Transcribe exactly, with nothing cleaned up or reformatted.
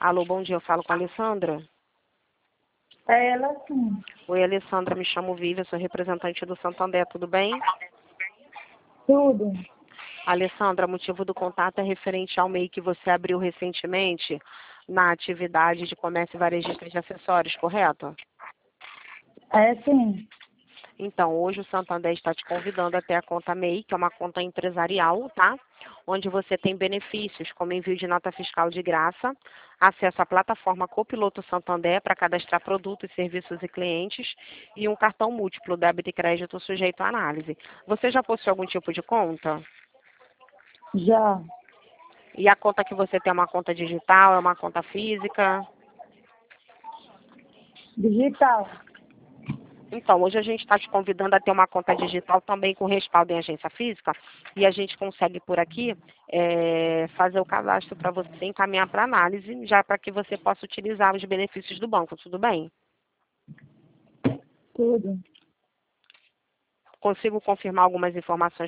Alô, bom dia, eu falo com a Alessandra. É ela sim. Oi, Alessandra, me chamo Vivian, sou representante do Santander, tudo bem? Tudo. Alessandra, motivo do contato é referente ao M E I que você abriu recentemente na atividade de comércio varejista de acessórios, correto? É sim. Então, hoje o Santander está te convidando até a conta M E I, que é uma conta empresarial, tá? Onde você tem benefícios, como envio de nota fiscal de graça, acesso à plataforma Copiloto Santander para cadastrar produtos, serviços e clientes, e um cartão múltiplo, débito e crédito sujeito à análise. Você já possui algum tipo de conta? Já. E a conta que você tem é uma conta digital, é uma conta física? Digital. Então, hoje a gente está te convidando a ter uma conta digital também com respaldo em agência física e a gente consegue por aqui é, fazer o cadastro para você encaminhar para análise, já para que você possa utilizar os benefícios do banco, tudo bem? Tudo. Consigo confirmar algumas informações